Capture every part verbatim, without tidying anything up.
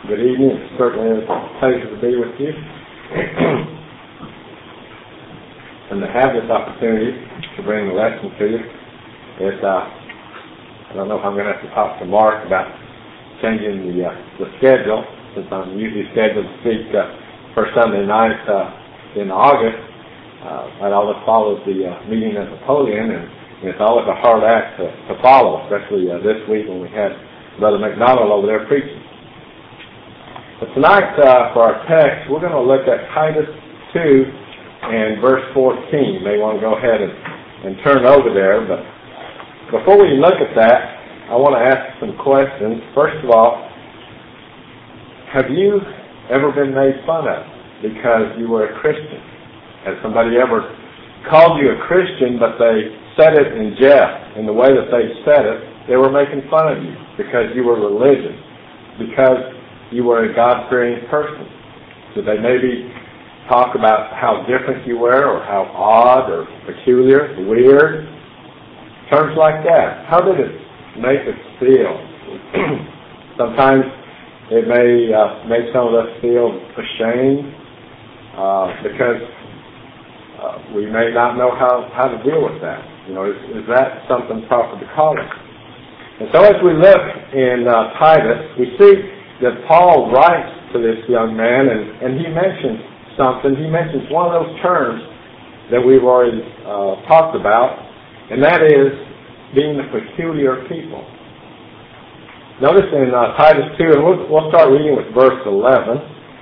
Good evening. It certainly is a pleasure to be with you. And to have this opportunity to bring the lesson to you. It, uh, I don't know if I'm going to have to talk to Mark about changing the, uh, the schedule, since I'm usually scheduled to speak uh, first Sunday night uh, in August. Uh, that always follows the uh, meeting at Napoleon, and, and it's always a hard act to, to follow, especially uh, this week when we had Brother McDonald over there preaching. But tonight, uh, for our text, we're going to look at Titus two and verse fourteen. You may want to go ahead and, and turn over there. But before we look at that, I want to ask some questions. First of all, have you ever been made fun of because you were a Christian? Has somebody ever called you a Christian, but they said it in jest? In the way that they said it, they were making fun of you because you were religious, because you were a God-fearing person. Did they maybe talk about how different you were, or how odd, or peculiar, weird? Terms like that. How did it make us feel? Sometimes it may uh, make some of us feel ashamed uh, because uh, we may not know how, how to deal with that. You know, is, is that something proper to call it? And so as we look in uh, Titus, we see that Paul writes to this young man, and, and he mentions something. He mentions one of those terms that we've already uh, talked about, and that is being a peculiar people. Notice in uh, Titus two, and we'll, we'll start reading with verse eleven.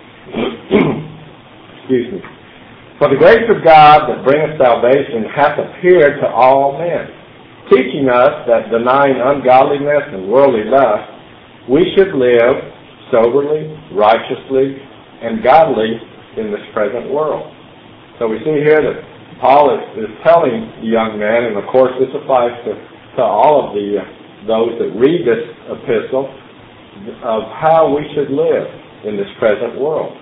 Excuse me. For the grace of God that bringeth salvation hath appeared to all men, teaching us that denying ungodliness and worldly lust, we should live soberly, righteously, and godly in this present world. So we see here that Paul is, is telling the young man, and of course this applies to, to all of the uh, those that read this epistle, of how we should live in this present world.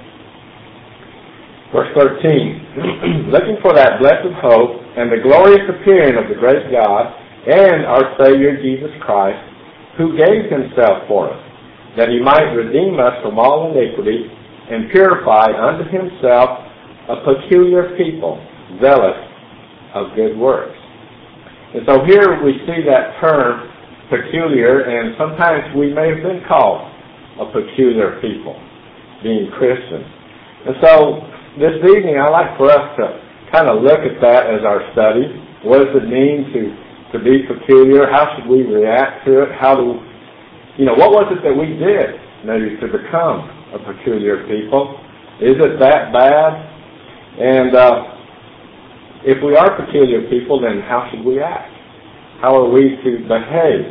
Verse thirteen, looking for that blessed hope and the glorious appearing of the great God and our Savior Jesus Christ, who gave himself for us, that he might redeem us from all iniquity and purify unto himself a peculiar people, zealous of good works. And so here we see that term, peculiar, and sometimes we may have been called a peculiar people, being Christians. And so this evening I'd like for us to kind of look at that as our study. What does it mean to, to be peculiar? How should we react to it? How do You know, what was it that we did maybe to become a peculiar people? Is it that bad? And uh, if we are peculiar people, then how should we act? How are we to behave?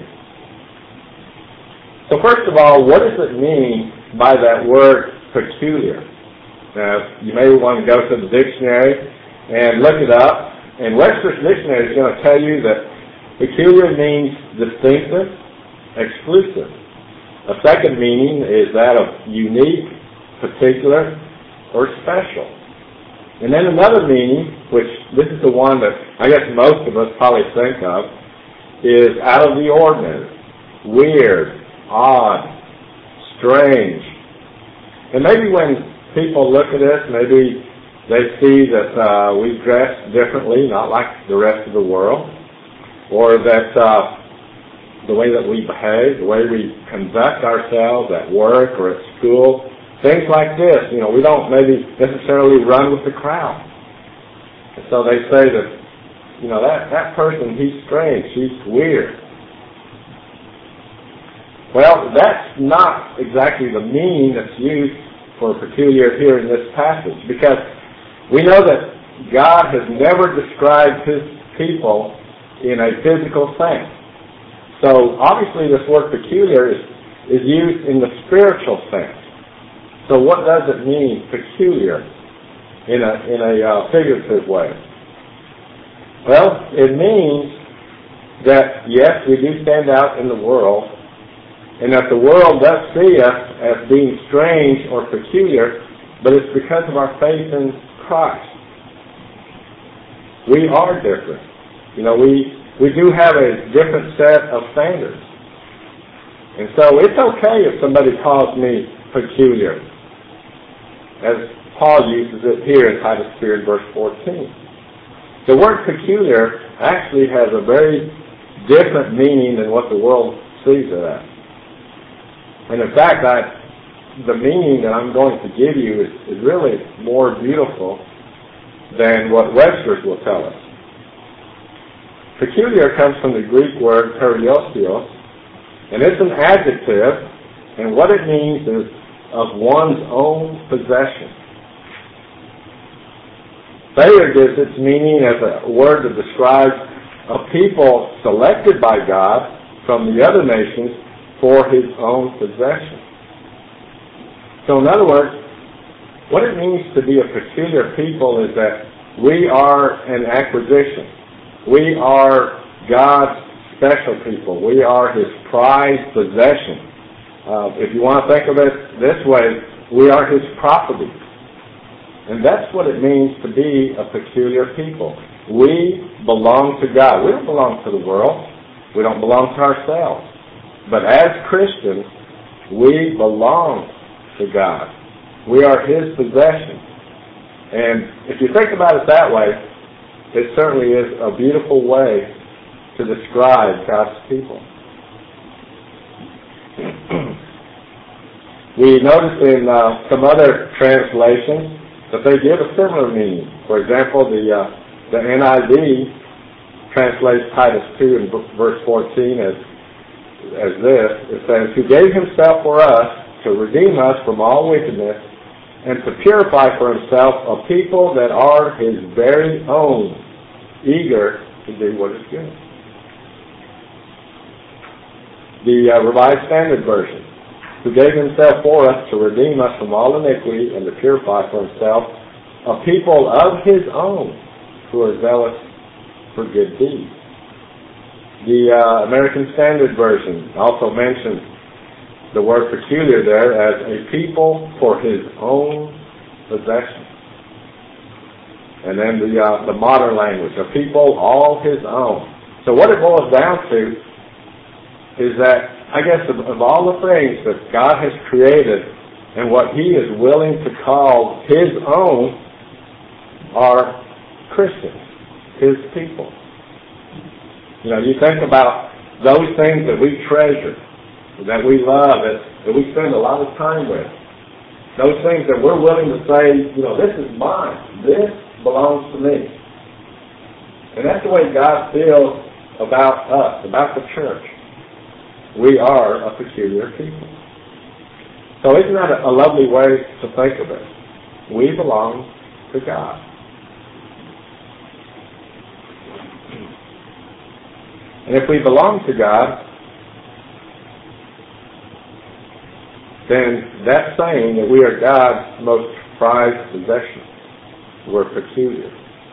So first of all, what does it mean by that word peculiar? Now, you may want to go to the dictionary and look it up. And Webster's Dictionary is going to tell you that peculiar means distinctive, exclusive. A second meaning is that of unique, particular, or special. And then another meaning, which this is the one that I guess most of us probably think of, is out of the ordinary, weird, odd, strange. And maybe when people look at us, maybe they see that uh, we dress differently, not like the rest of the world, or that uh, the way that we behave, the way we conduct ourselves at work or at school, things like this. You know, we don't maybe necessarily run with the crowd. And so they say that, you know, that, that person, he's strange, he's weird. Well, that's not exactly the meaning that's used for peculiar here in this passage, because we know that God has never described his people in a physical sense. So obviously this word peculiar is, is used in the spiritual sense. So what does it mean, peculiar, in a, in a uh, figurative way? Well, it means that, yes, we do stand out in the world, and that the world does see us as being strange or peculiar, but it's because of our faith in Christ. We are different. You know, we we do have a different set of standards. And so it's okay if somebody calls me peculiar, as Paul uses it here in Titus three in verse fourteen. The word peculiar actually has a very different meaning than what the world sees it as. And in fact, I, the meaning that I'm going to give you is, is really more beautiful than what Webster's will tell us. Peculiar comes from the Greek word periosios, and it's an adjective, and what it means is of one's own possession. Thayer gives its meaning as a word that describes a people selected by God from the other nations for his own possession. So in other words, what it means to be a peculiar people is that we are an acquisition. We are God's special people. We are his prized possession. Uh, if you want to think of it this way, we are his property. And that's what it means to be a peculiar people. We belong to God. We don't belong to the world. We don't belong to ourselves. But as Christians, we belong to God. We are his possession. And if you think about it that way, it certainly is a beautiful way to describe God's people. We notice in uh, some other translations that they give a similar meaning. For example, the uh, the N I V translates Titus two in verse fourteen as as this. It says, "Who gave himself for us to redeem us from all wickedness and to purify for himself a people that are his very own, eager to do what is good." The uh, Revised Standard Version, "Who gave himself for us to redeem us from all iniquity and to purify for himself a people of his own who are zealous for good deeds." The uh, American Standard Version also mentions the word peculiar there as a people for his own possession. And then the uh, the modern language, a people all his own. So what it boils down to is that, I guess, of, of all the things that God has created and what he is willing to call his own are Christians, his people. You know, you think about those things that we treasure, that we love, that, that we spend a lot of time with. Those things that we're willing to say, you know, this is mine. This belongs to me. And that's the way God feels about us, about the church. We are a peculiar people. So isn't that a lovely way to think of it? We belong to God. And if we belong to God, then that's saying that we are God's most prized possession. We're peculiar.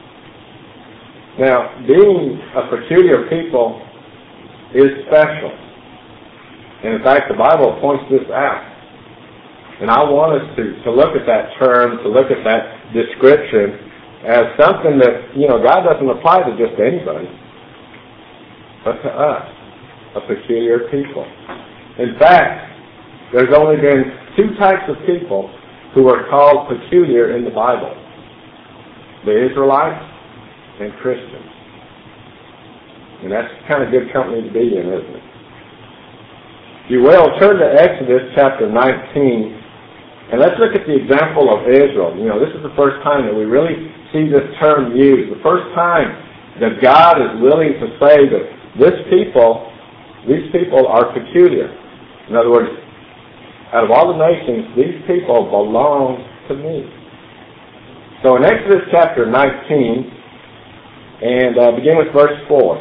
Now, being a peculiar people is special. And in fact, the Bible points this out. And I want us to, to look at that term, to look at that description as something that, you know, God doesn't apply to just anybody, but to us, a peculiar people. In fact, there's only been two types of people who are called peculiar in the Bible: the Israelites and Christians. And that's kind of good company to be in, isn't it? If you will, turn to Exodus chapter nineteen, and let's look at the example of Israel. You know, this is the first time that we really see this term used. The first time that God is willing to say that this people, these people are peculiar. In other words, out of all the nations, these people belong to me. So in Exodus chapter nineteen, and uh, begin with verse four.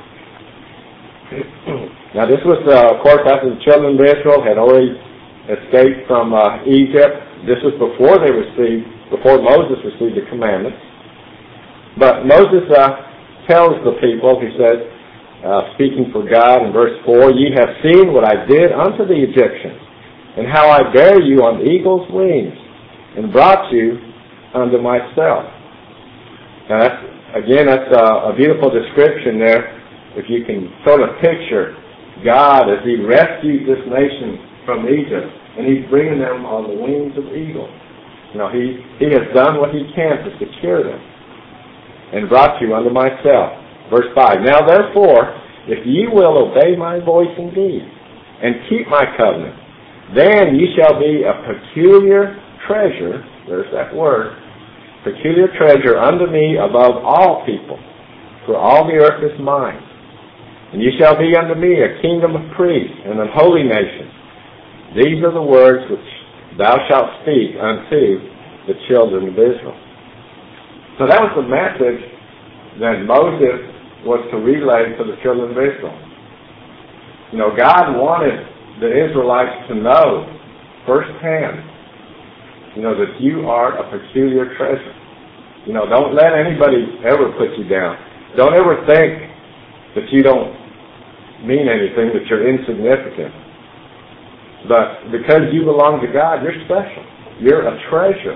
Now this was, uh, of course, after the children of Israel had already escaped from uh, Egypt. This was before they received, before Moses received the commandments. But Moses uh, tells the people, he says, uh, speaking for God in verse four, "Ye have seen what I did unto the Egyptians, and how I bare you on eagle's wings, and brought you unto myself." Now that's, again, that's uh, a beautiful description there. If you can sort of picture God as he rescued this nation from Egypt and He's bringing them on the wings of eagles. You know, He, he has done what He can to secure them and brought you unto myself. Verse five, now therefore, if ye will obey my voice indeed, and keep my covenant, then ye shall be a peculiar treasure, there's that word, peculiar treasure unto me above all people, for all the earth is mine. And ye shall be unto me a kingdom of priests and a holy nation. These are the words which thou shalt speak unto the children of Israel. So that was the message that Moses was to relay to the children of Israel. You know, God wanted the Israelites to know firsthand, you know, that you are a peculiar treasure. You know, don't let anybody ever put you down. Don't ever think that you don't mean anything, that you're insignificant. But because you belong to God, you're special. You're a treasure.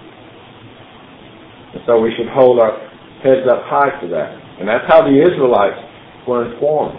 And so we should hold our heads up high to that. And that's how the Israelites were informed.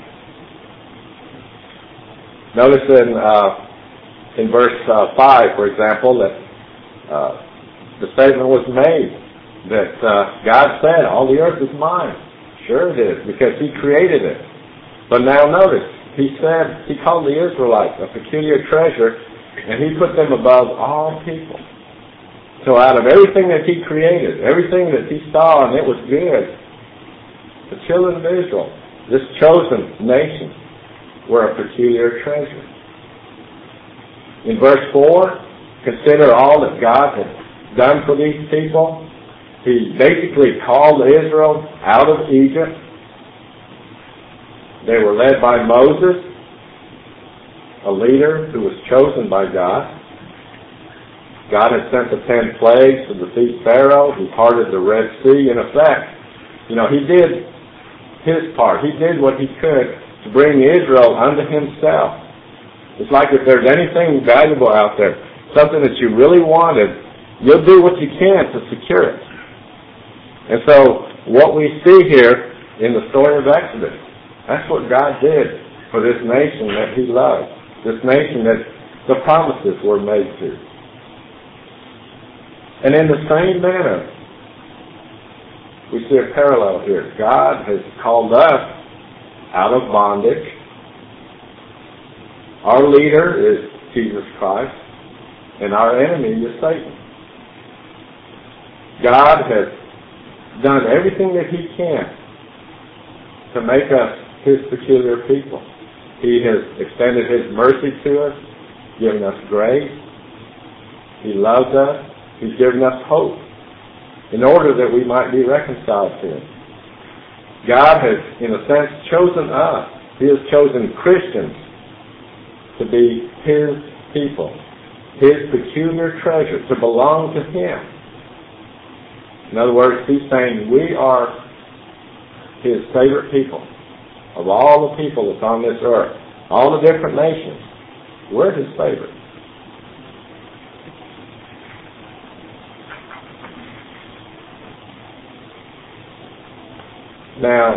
Notice in uh, in verse uh, five, for example, that uh, the statement was made that uh, God said, all the earth is mine. Sure it is, because He created it. But now notice, He said, He called the Israelites a peculiar treasure, and He put them above all people. So out of everything that He created, everything that He saw, and it was good, the children of Israel, this chosen nation, were a peculiar treasure. In verse four, consider all that God had done for these people. He basically called Israel out of Egypt. They were led by Moses, a leader who was chosen by God. God had sent the ten plagues to defeat Pharaoh. He parted the Red Sea. In effect, you know, He did His part. He did what He could to bring Israel unto Himself. It's like if there's anything valuable out there, something that you really wanted, you'll do what you can to secure it. And so what we see here in the story of Exodus, that's what God did for this nation that He loved, this nation that the promises were made to. And in the same manner, we see a parallel here. God has called us out of bondage. Our leader is Jesus Christ, and our enemy is Satan. God has done everything that He can to make us His peculiar people. He has extended His mercy to us, given us grace. He loves us. He's given us hope in order that we might be reconciled to Him. God has, in a sense, chosen us. He has chosen Christians to be His people, His peculiar treasure, to belong to Him. In other words, He's saying we are His favorite people. Of all the people that's on this earth, all the different nations, we're His favorite. Now,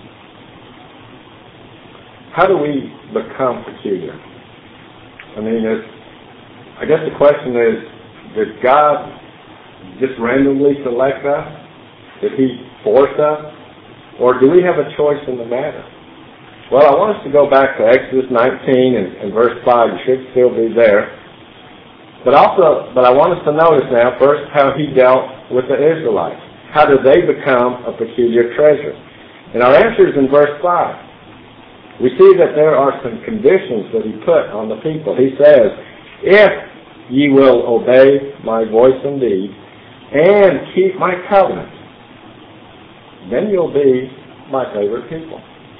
how do we become peculiar? I mean, it's, I guess the question is, did God just randomly select us? Did He force us? Or do we have a choice in the matter? Well, I want us to go back to Exodus nineteen and, and verse five. You should still be there. But also, but I want us to notice now, first, how He dealt with the Israelites. How did they become a peculiar treasure? And our answer is in verse five. We see that there are some conditions that He put on the people. He says, if ye will obey my voice indeed, and keep my covenant, then you'll be my favorite people.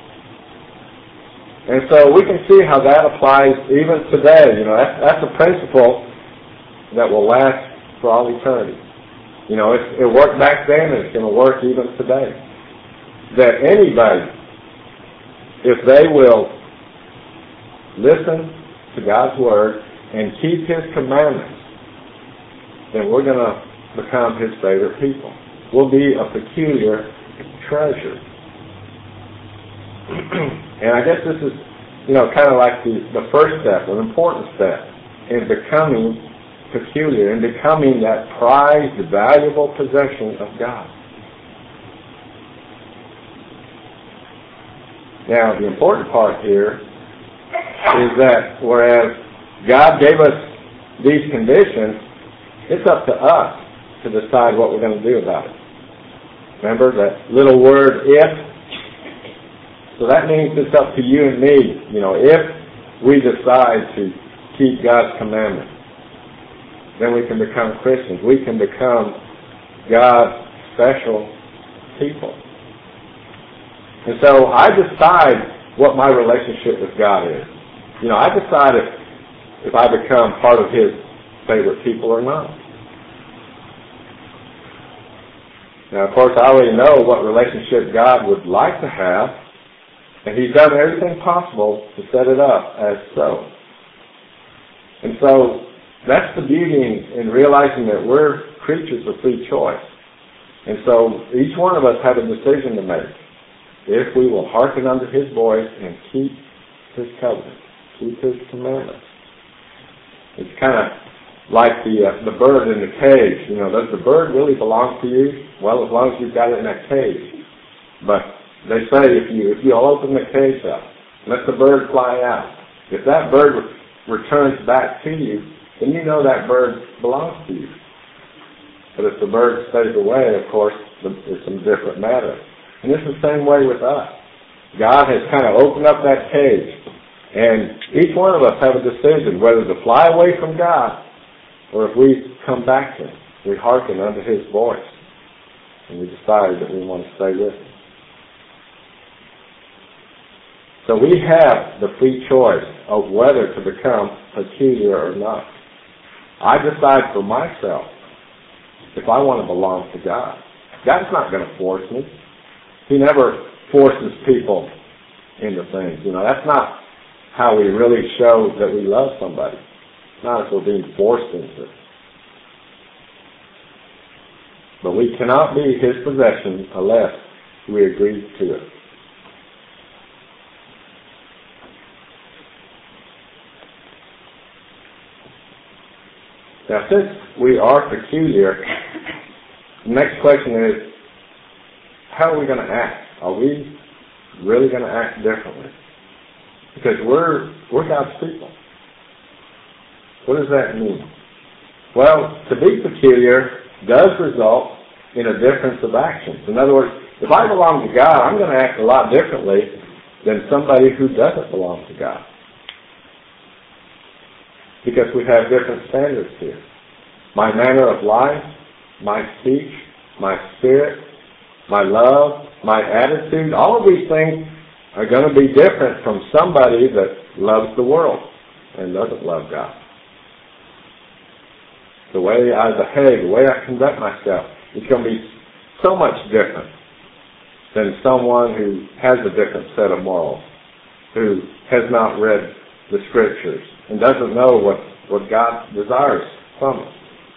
And so we can see how that applies even today. You know, that's, that's a principle that will last for all eternity. You know, it, it worked back then and it's going to work even today. That anybody, if they will listen to God's Word and keep His commandments, then we're going to become His favorite people. We'll be a peculiar treasure. And I guess this is, you know, kind of like the, the first step, an important step in becoming peculiar, in becoming that prized, valuable possession of God. Now, the important part here is that whereas God gave us these conditions, it's up to us to decide what we're going to do about it. Remember that little word, if? So that means it's up to you and me. You know, if we decide to keep God's commandments, then we can become Christians. We can become God's special people. And so I decide what my relationship with God is. You know, I decide if, if I become part of His favorite people or not. Now, of course, I already know what relationship God would like to have, and He's done everything possible to set it up as so. And so that's the beauty in, in realizing that we're creatures of free choice. And so each one of us have a decision to make. If we will hearken unto His voice and keep His covenant, keep His commandments. It's kind of like the uh, the bird in the cage. You know, does the bird really belong to you? Well, as long as you've got it in that cage. But they say if you if you'll open the cage up, let the bird fly out. If that bird re- returns back to you, then you know that bird belongs to you. But if the bird stays away, of course, it's a different matter. And this is the same way with us. God has kind of opened up that cage, and each one of us have a decision whether to fly away from God or if we come back to Him. We hearken unto His voice, and we decide that we want to stay with Him. So we have the free choice of whether to become peculiar or not. I decide for myself if I want to belong to God. God's not going to force me. He never forces people into things. You know, that's not how we really show that we love somebody. Not if we're being forced into it. But we cannot be His possession unless we agree to it. Now, since we are peculiar, the next question is, how are we going to act? Are we really going to act differently? Because we're we're God's people. What does that mean? Well, to be peculiar does result in a difference of actions. In other words, if I belong to God, I'm going to act a lot differently than somebody who doesn't belong to God. Because we have different standards here. My manner of life, my speech, my spirit, my love, my attitude, all of these things are going to be different from somebody that loves the world and doesn't love God. The way I behave, the way I conduct myself, is going to be so much different than someone who has a different set of morals, who has not read the Scriptures and doesn't know what, what God desires from us.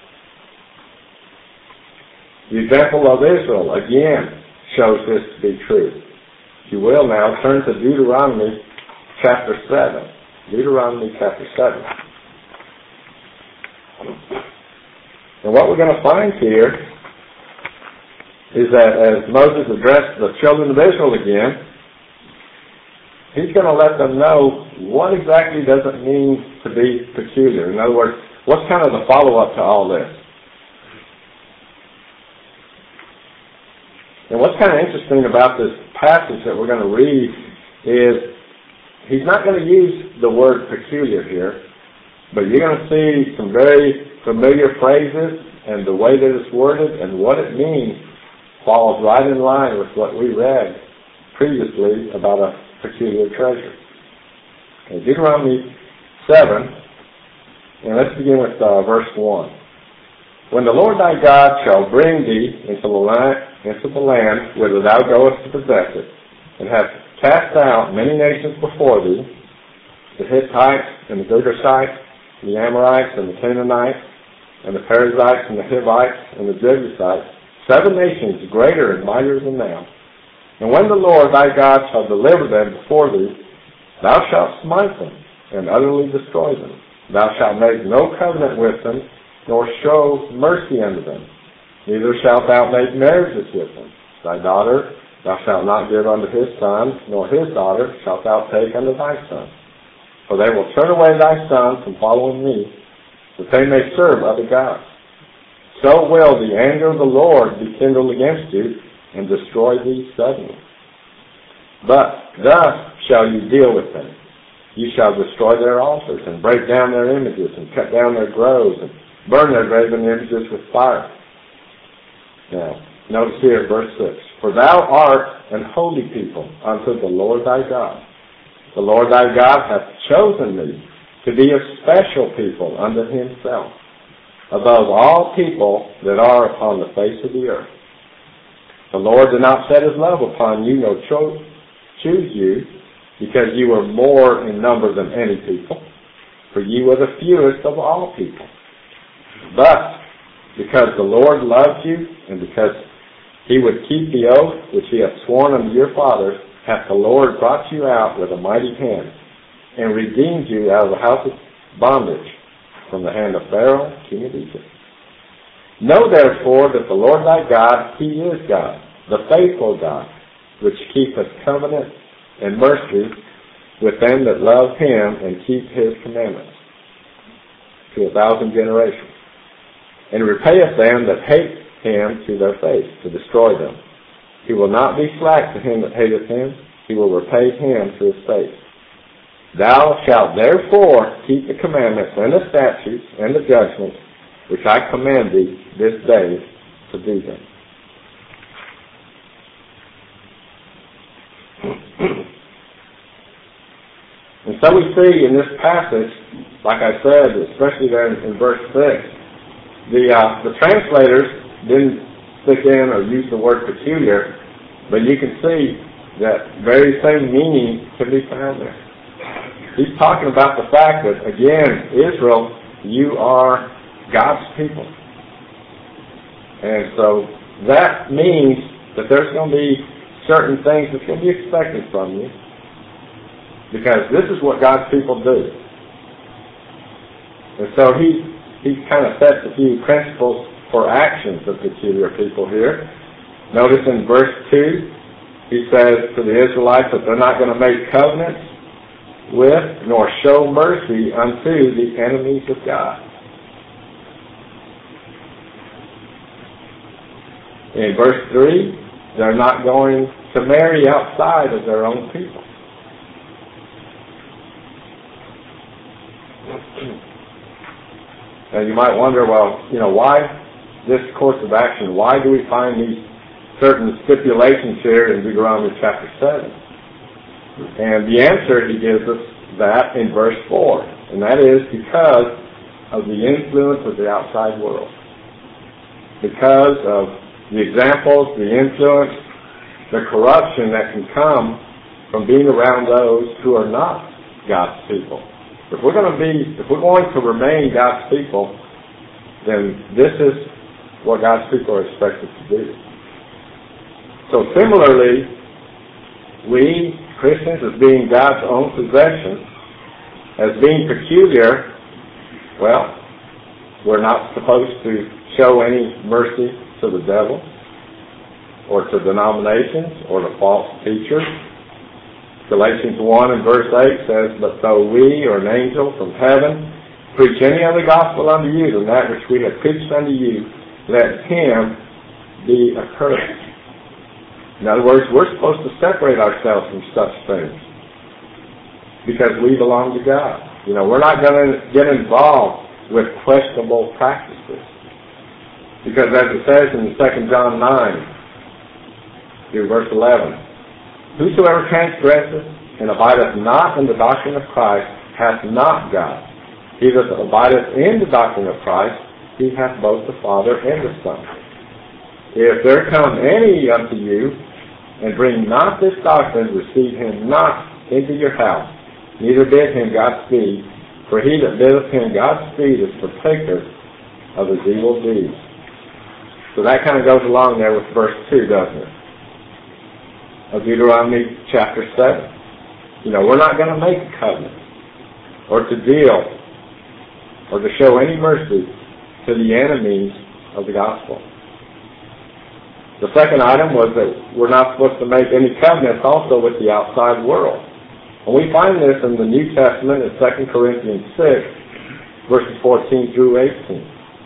The example of Israel, again, shows this to be true. If you will now, turn to Deuteronomy chapter seven. Deuteronomy chapter seven. And what we're going to find here is that as Moses addressed the children of Israel again, he's going to let them know what exactly does it mean to be peculiar. In other words, what's kind of the follow-up to all this? And what's kind of interesting about this passage that we're going to read is he's not going to use the word peculiar here, but you're going to see some very familiar phrases, and the way that it's worded and what it means falls right in line with what we read previously about a peculiar treasure. Okay, Deuteronomy seven, and let's begin with uh, verse one. When the Lord thy God shall bring thee into the land, into the land whither thou goest to possess it, and have cast out many nations before thee, the Hittites and the Girgashites, the Amorites and the Canaanites, and the Perizzites and the Hivites and the Jebusites, seven nations greater and mightier than thou. And when the Lord thy God shall deliver them before thee, thou shalt smite them and utterly destroy them. Thou shalt make no covenant with them, nor show mercy unto them. Neither shalt thou make marriages with them. Thy daughter thou shalt not give unto his son, nor his daughter shalt thou take unto thy son. For they will turn away thy son from following me, that they may serve other gods. So will the anger of the Lord be kindled against you, and destroy thee suddenly. But thus shall you deal with them. You shall destroy their altars, and break down their images, and cut down their groves, and burn their graven images with fire. Now, notice here, verse six. For thou art an holy people unto the Lord thy God. The Lord thy God hath chosen thee to be a special people unto himself, above all people that are upon the face of the earth. The Lord did not set his love upon you, nor cho- choose you, because you were more in number than any people, for ye were the fewest of all people. But because the Lord loved you, and because he would keep the oath which he hath sworn unto your fathers, hath the Lord brought you out with a mighty hand, and redeemed you out of the house of bondage, from the hand of Pharaoh, king of Egypt. Know therefore that the Lord thy God, he is God, the faithful God, which keepeth covenant and mercy with them that love him and keep his commandments, to a thousand generations, and repayeth them that hate him to their face, to destroy them. He will not be slack to him that hateth him, he will repay him to his face. Thou shalt therefore keep the commandments and the statutes and the judgments which I command thee this day to do them. And so we see in this passage, like I said, especially there in, in verse six, the uh, the translators didn't stick in or use the word peculiar, but you can see that very same meaning can be found there. He's talking about the fact that, again, Israel, you are God's people. And so that means that there's going to be certain things that's going to be expected from you, because this is what God's people do. And so he, he kind of sets a few principles for actions of peculiar people here. Notice in verse two, he says to the Israelites that they're not going to make covenants with nor show mercy unto the enemies of God. In verse three, they're not going to marry outside of their own people. Now you might wonder, well, you know, why this course of action? Why do we find these certain stipulations here in Deuteronomy chapter seven? And the answer he gives us that in verse four, and that is because of the influence of the outside world. Because of the examples, the influence, the corruption that can come from being around those who are not God's people. If we're going to be, if we're going to remain God's people, then this is what God's people are expected to do. So similarly, we Christians, as being God's own possession, as being peculiar, well, we're not supposed to show any mercy to the devil, or to denominations, or to false teachers. Galatians one and verse eight says, But though we, or an angel from heaven, preach any other gospel unto you than that which we have preached unto you, let him be accursed. In other words, we're supposed to separate ourselves from such things, because we belong to God. You know, we're not going to get involved with questionable practices. Because as it says in Second John nine, through verse eleven, Whosoever transgresseth and abideth not in the doctrine of Christ hath not God. He that abideth in the doctrine of Christ, he hath both the Father and the Son. If there come any unto you, and bring not this doctrine, receive him not into your house, neither bid him Godspeed, for he that biddeth him Godspeed is partaker of his evil deeds. So that kind of goes along there with verse two, doesn't it? Of Deuteronomy chapter seven. You know, we're not going to make a covenant or to deal or to show any mercy to the enemies of the gospel. The second item was that we're not supposed to make any covenants also with the outside world. And we find this in the New Testament in Second Corinthians six, verses fourteen through eighteen.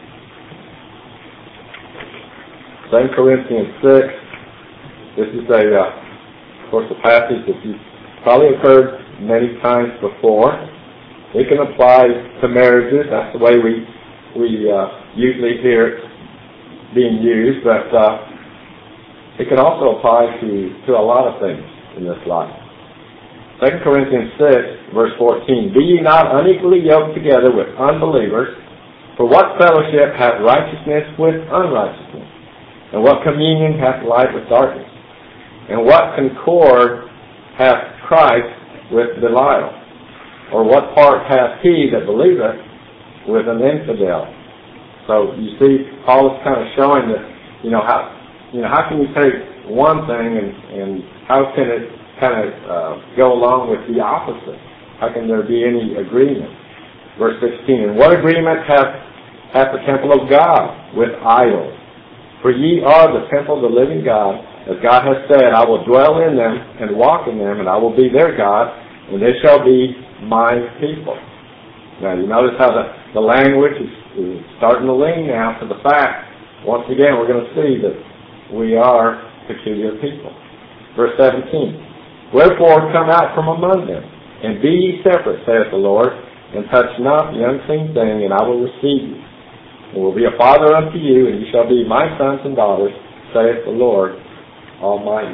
Second Corinthians six, this is a, uh, of course, a passage that you probably have heard many times before. It can apply to marriages. That's the way we we uh, usually hear it being used, but uh, it can also apply to, to a lot of things in this life. Second Corinthians six, verse fourteen, Be ye not unequally yoked together with unbelievers, for what fellowship hath righteousness with unrighteousness? And what communion hath light with darkness? And what concord hath Christ with Belial? Or what part hath he that believeth with an infidel? So you see, Paul is kind of showing that, you know, how you know how can you take one thing and, and how can it kind of uh, go along with the opposite? How can there be any agreement? Verse sixteen, And what agreement hath hath the temple of God with idols? For ye are the temple of the living God, as God has said, I will dwell in them and walk in them, and I will be their God, and they shall be my people. Now you notice how the, the language is, is starting to lean now to the fact, once again, we're going to see that we are peculiar people. Verse seventeen, Wherefore come out from among them, and be ye separate, saith the Lord, and touch not the unclean thing, and I will receive you. And will be a father unto you, and ye shall be my sons and daughters, saith the Lord Almighty.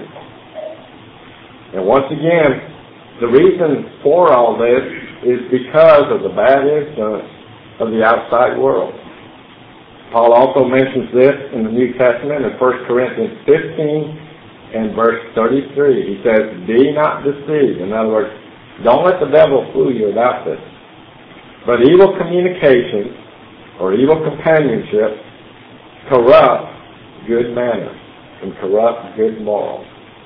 And once again, the reason for all this is because of the bad influence of the outside world. Paul also mentions this in the New Testament in First Corinthians fifteen and verse thirty-three. He says, Be not deceived. In other words, don't let the devil fool you about this. But evil communication or evil companionship corrupt good manners and corrupt good morals.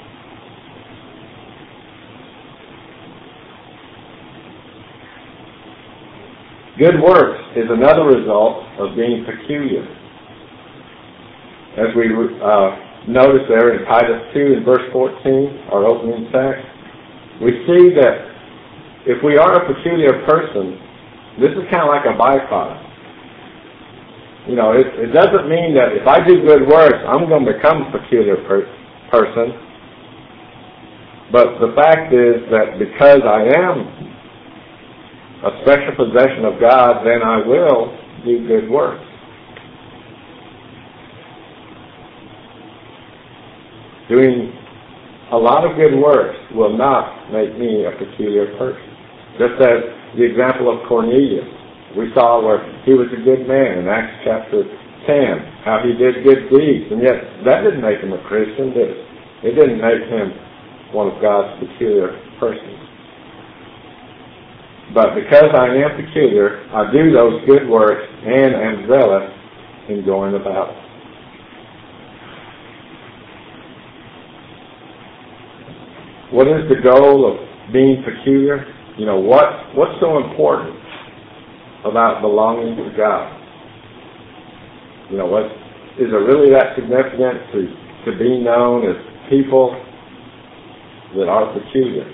Good works is another result of being peculiar. As we uh, notice there in Titus two and verse fourteen, our opening text, we see that if we are a peculiar person, this is kind of like a byproduct. You know, it, it doesn't mean that if I do good works, I'm going to become a peculiar per- person. But the fact is that because I am a special possession of God, then I will do good works. Doing a lot of good works will not make me a peculiar person. Just as the example of Cornelius, we saw where he was a good man in Acts chapter ten, how he did good deeds, and yet that didn't make him a Christian, did it? It didn't make him one of God's peculiar persons. But because I am peculiar, I do those good works and am zealous in going about it. What is the goal of being peculiar? You know, what what's so important about belonging to God? You know, what is it really that significant to, to be known as people that are peculiar?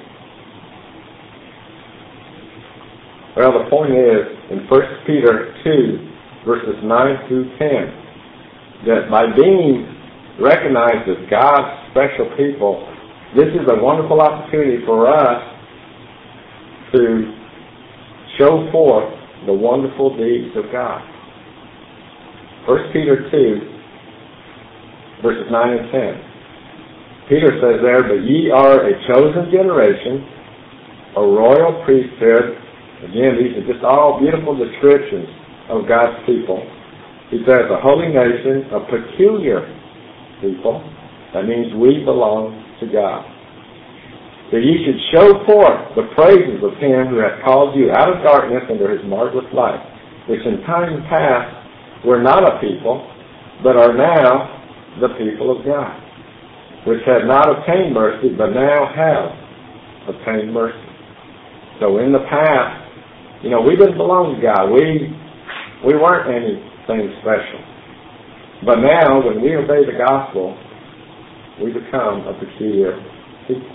Well, the point is, in First Peter two, verses nine through ten, that by being recognized as God's special people, this is a wonderful opportunity for us to show forth the wonderful deeds of God. First Peter two, verses nine and ten. Peter says there, But ye are a chosen generation, a royal priesthood. Again, these are just all beautiful descriptions of God's people. He says, a holy nation, a peculiar people. That means we belong to God. That ye should show forth the praises of Him who hath called you out of darkness into His marvelous light, which in time past were not a people, but are now the people of God, which have not obtained mercy, but now have obtained mercy. So in the past, you know, we didn't belong to God. We We weren't anything special. But now, when we obey the gospel, we become a peculiar people.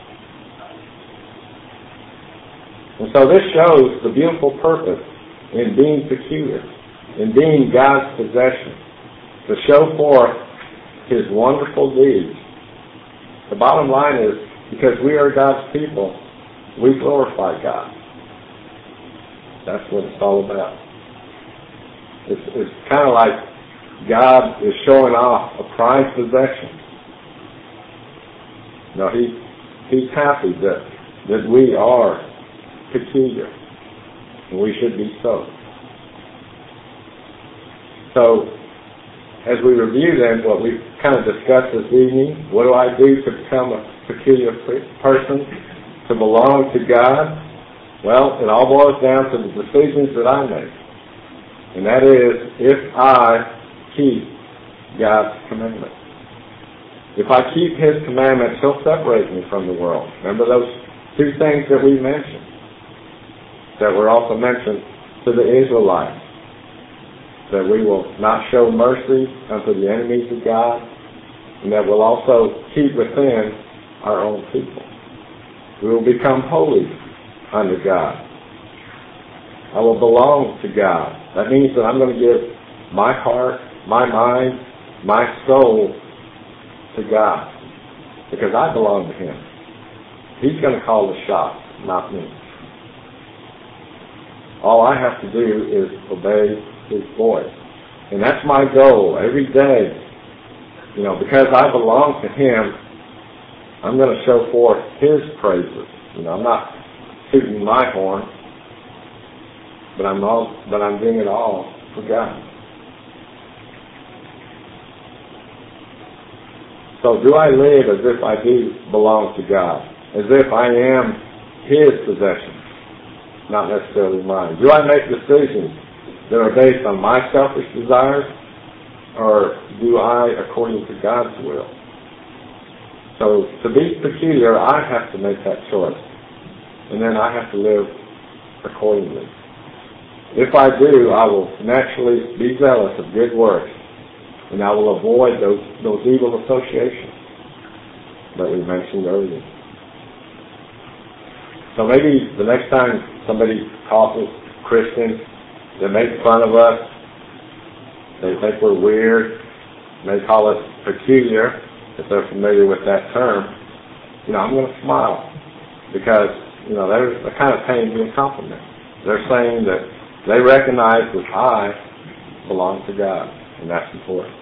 And so this shows the beautiful purpose in being peculiar, in being God's possession, to show forth His wonderful deeds. The bottom line is, because we are God's people, we glorify God. That's what it's all about. It's, it's kind of like God is showing off a prized possession. No, he, He's happy that, that we are peculiar, and we should be so. So, as we review then what we've kind of discussed this evening, what do I do to become a peculiar person, to belong to God? Well, it all boils down to the decisions that I make. And that is, if I keep God's commandments. If I keep His commandments, He'll separate me from the world. Remember those two things that we mentioned, that were also mentioned to the Israelites, that we will not show mercy unto the enemies of God, and that we'll also keep within our own people. We will become holy unto God. I will belong to God. That means that I'm going to give my heart, my mind, my soul to God, because I belong to Him. He's going to call the shots, not me. All I have to do is obey His voice. And that's my goal every day. You know, because I belong to Him, I'm going to show forth His praises. You know, I'm not tooting my horn, but I'm all, but I'm doing it all for God. So do I live as if I do belong to God, as if I am His possession, not necessarily mine? Do I make decisions that are based on my selfish desires, or do I according to God's will? So to be peculiar, I have to make that choice, and then I have to live accordingly. If I do, I will naturally be zealous of good works, and I will avoid those those evil associations that we mentioned earlier. So maybe the next time somebody calls us Christians, they make fun of us, they think we're weird, they call us peculiar, if they're familiar with that term, you know, I'm going to smile, because, you know, they're, they're kind of paying me a compliment. They're saying that they recognize that I belong to God, and that's important.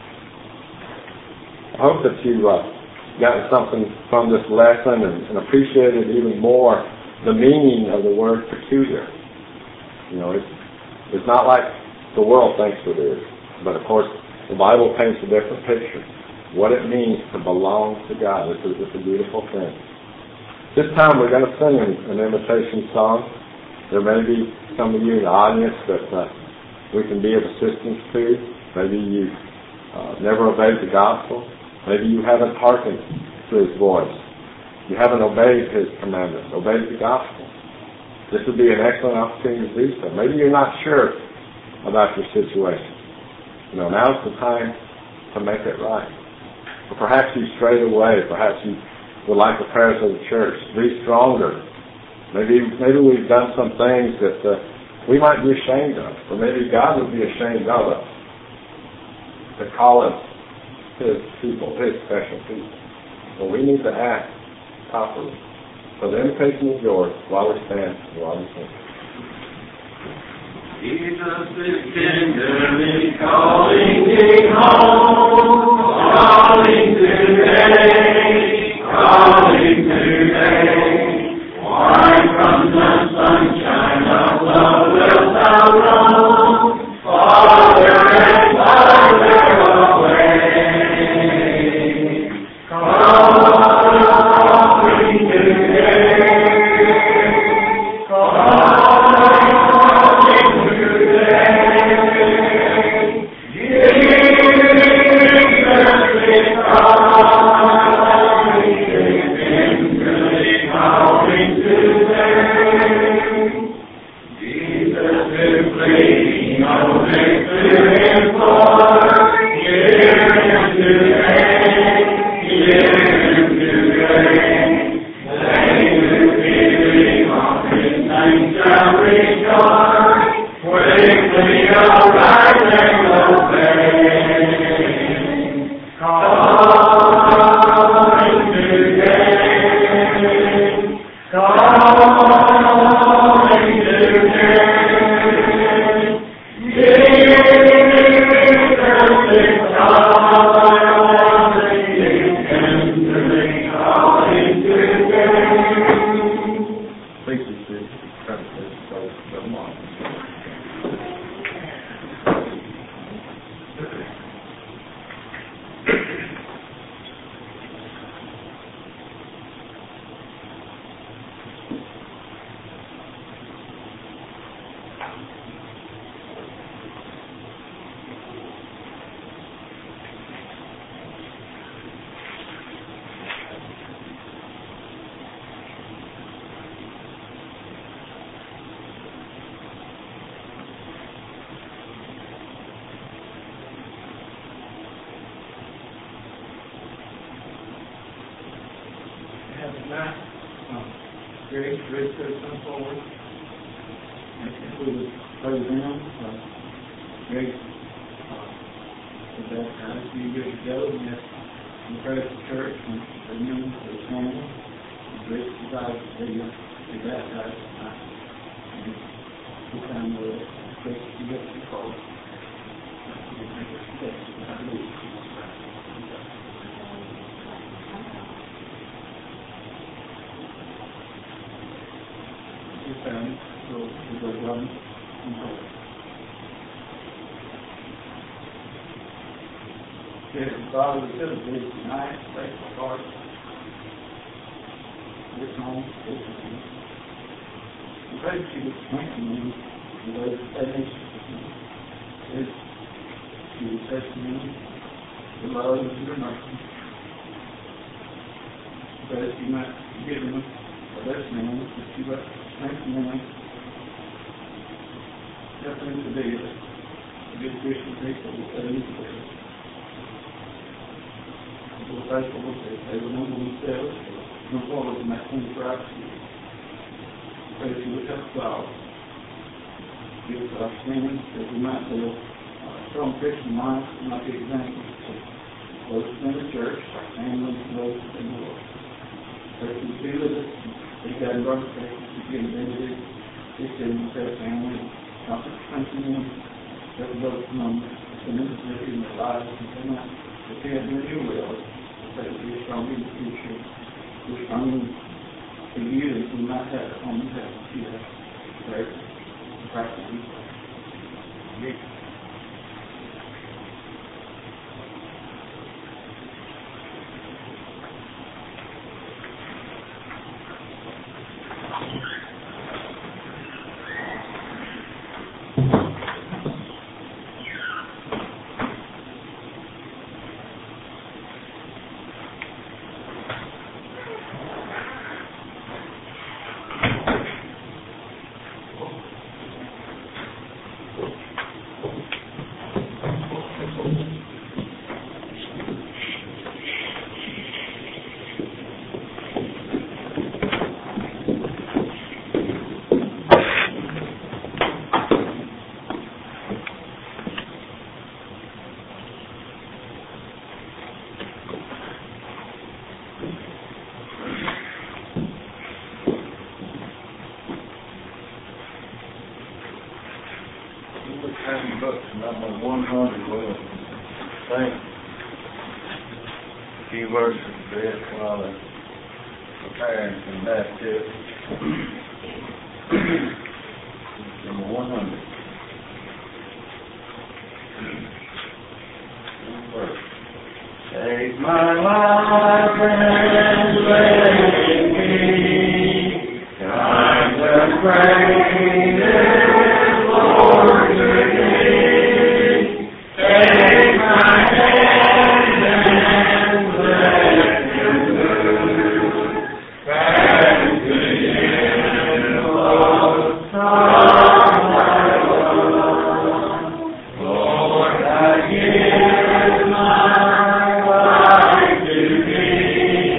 I hope that you've uh, gotten something from this lesson and, and appreciated even more the meaning of the word peculiar. You know, it's, it's not like the world thinks it is, but of course the Bible paints a different picture. What it means to belong to God. It's a, it's a beautiful thing. This time we're going to sing an invitation song. There may be some of you in the audience that uh, we can be of assistance to. Maybe you uh, never obeyed the gospel. Maybe you haven't hearkened to His voice. You haven't obeyed His commandments, obeyed the gospel. This would be an excellent opportunity to do so. Maybe you're not sure about your situation. You know, now's the time to make it right. Or perhaps you strayed away. Perhaps you would like the prayers of the church. Be stronger. Maybe maybe we've done some things that uh, we might be ashamed of. Or maybe God would be ashamed of us to call us His people, His special people. But we need to act properly. So the invitation is yours while we stand and while we sing. Jesus is tenderly calling thee home, calling today, calling today. Why from the sunshine of love wilt thou roam, farther and farther away? Calling today, calling today. Jesus is calling. have tonight. Um, Greg, Greg could have come forward. And if we would pray with them, uh, Greg, uh, the baptized a few years ago, and that's in the prayer of the church, and for him, for his family, and Greg decided to be, uh, be baptized tonight. And this time, we'll, Greg, you get the call. Your family will go run and pray. Dear Father, we feel good tonight, grateful heart. This home, this home. We pray that you would strengthen me in those things. This your testimony, your love, and your mercy. Pray that you might give them a best man, that you might strengthen them, help them to be a good Christian people that they need to be. We're faithful that they will know themselves, move forward in that thing for our spirit. Pray that you would help God. Give us our sins, that we might live strong Christian life, and not be examples to those in the church, our family, and those in the world. Pray that you be with us, that God and brother pray that you give them this in their family, not to strengthen them, that those among the ministry in their lives, and they might depend on your will. Pray that you're strong in the future, we're strong for you, that we might have it on the heaven here. Pray and practice these things. Books, number one hundred, will thank a few verses of this while they're preparing some baptism. Number one hundred. Take my life and let me shine the brightest, Lord, your name. Take my hand and let me move back to the Lord, my Lord. Lord, I give my life to thee.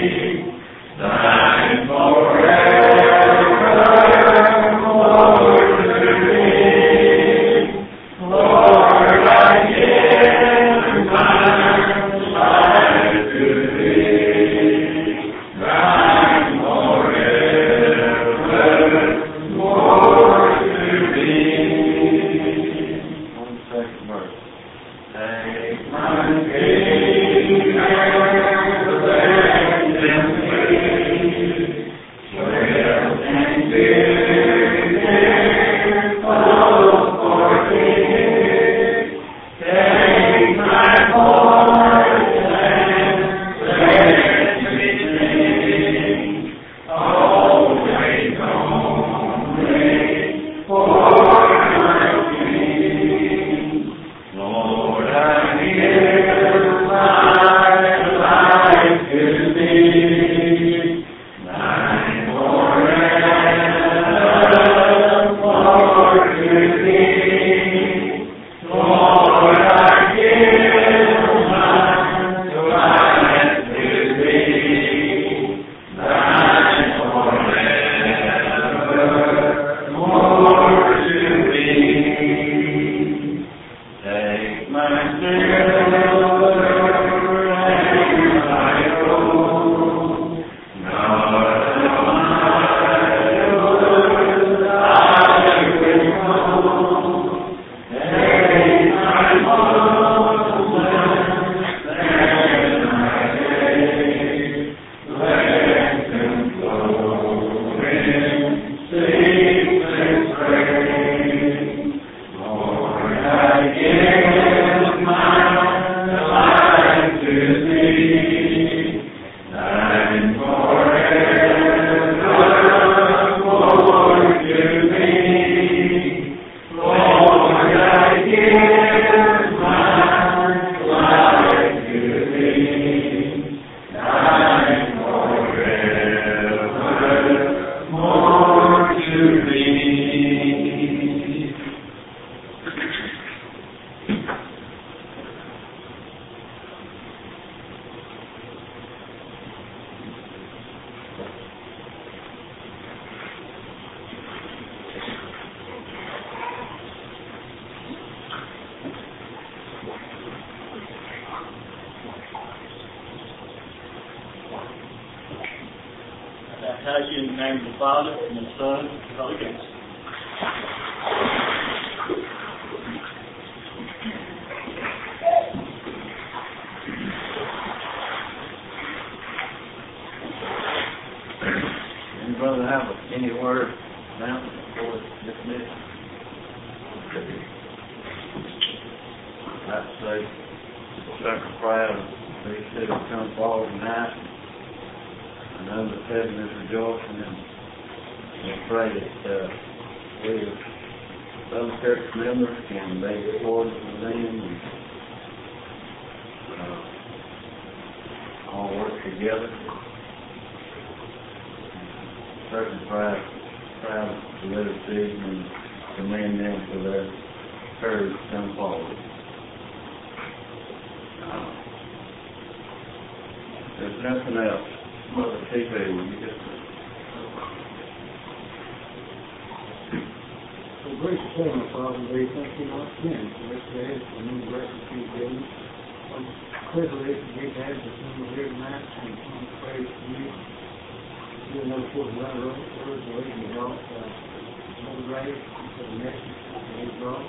baptize you in the name of the Father, and the Son, and the Holy Ghost. Any brother have any word now before it's dismissed? I'd say, second prayer, they said to come forward tonight. I know that heaven is rejoicing, and we pray that uh, we, other church members, can be supported with them and uh, all work together. Certain proud, proud to let us see and commend them for their courage to come forward. Uh, there's nothing else. Mother T P, will you just... So gracious Heavenly Father, we thank you once again for this day, for new blessings you've given. What a privilege we've had to come here tonight and come to praise to you. You'll never put the right words away from the God, uh, Mother Ray, for the message that we brought.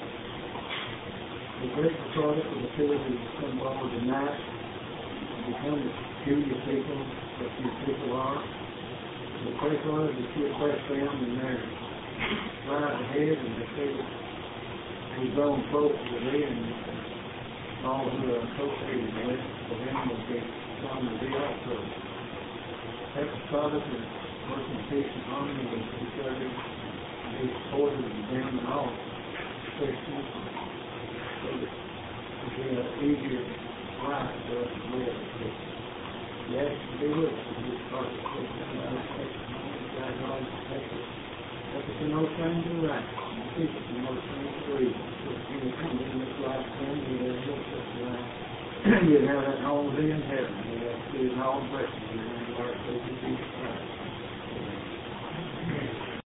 We're grateful, Father, for the privilege to come forward tonight and become the peculiar people that your people are. We pray, Father, that you'll bless them in their lives ahead, and that they will grow close to thee, and all who are associated with for them will be come to thee also. Help us, Father, to work in peace and harmony with each other, and be supportive of them and all Christians, so that it will be an easier life for us to live. We ask you to be with us in this part of the Christian life. God, God, protect us. Help us to know things are right, and teach us to know things are evil. So that when we come in this life, then we will help us life. You'll have that home in heaven. You'll have to do all blessings in our Lord Jesus Christ.